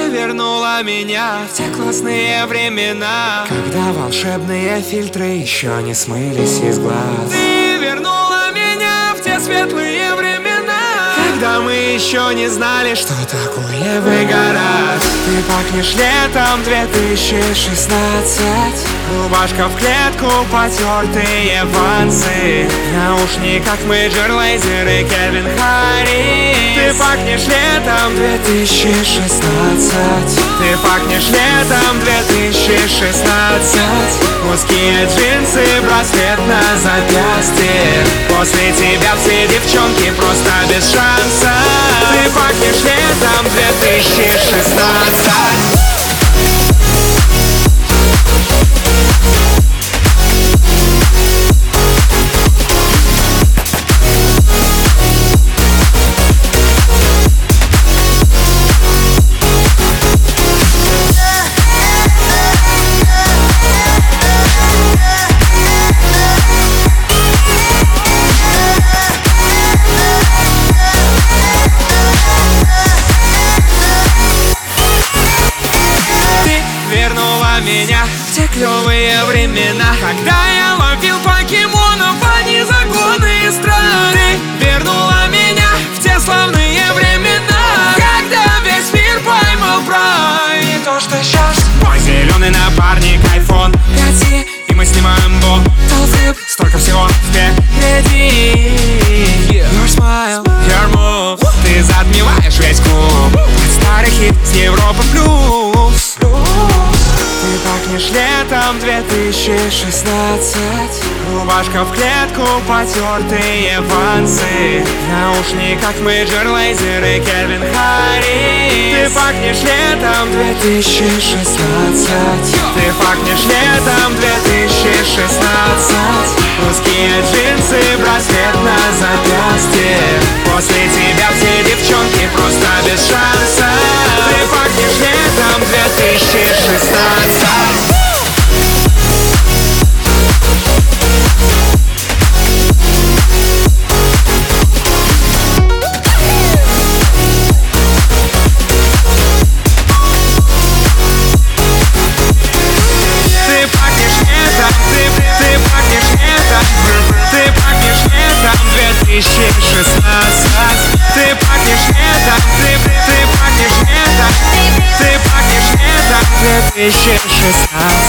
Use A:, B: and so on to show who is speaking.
A: вернула меня в те классные времена, когда волшебные фильтры еще не смылись из глаз. Ты вернула меня в те светлые времена, когда мы еще не знали, что такое выгорать. Ты пахнешь летом 2016. Рубашка в клетку, потертые вансы, в наушниках Major Lazer и Кельвин Харрис. Ты пахнешь летом 2016. Ты пахнешь летом 2016. Узкие джинсы, браслет на запястье. После тебя все девчонки просто без шанса. Ты пахнешь летом 2016. Меня в те клевые времена, когда я ловил покемонов, а не законы стран. Ты вернула меня в те славные времена, когда весь мир поймал прайм. Не то, что сейчас. Мой зеленый напарник iPhone 5, и мы снимаем Bottle столько всего впереди. Your smile, your move, ты затмеваешь весь клуб. Старый хит с Европа плюс. Ты пахнешь летом 2016. Рубашка в клетку, потертые вансы, в наушниках Major Lazer и Кельвин Харрис. Ты пахнешь летом 2016. Ты пахнешь летом 2016. Узкие джинсы, браслет на запястье. После тебя все девчонки просто без шанса. Ты пахнешь летом 2016. Ты пахнешь летом, ты пахнешь летом, ты пахнешь летом 2016.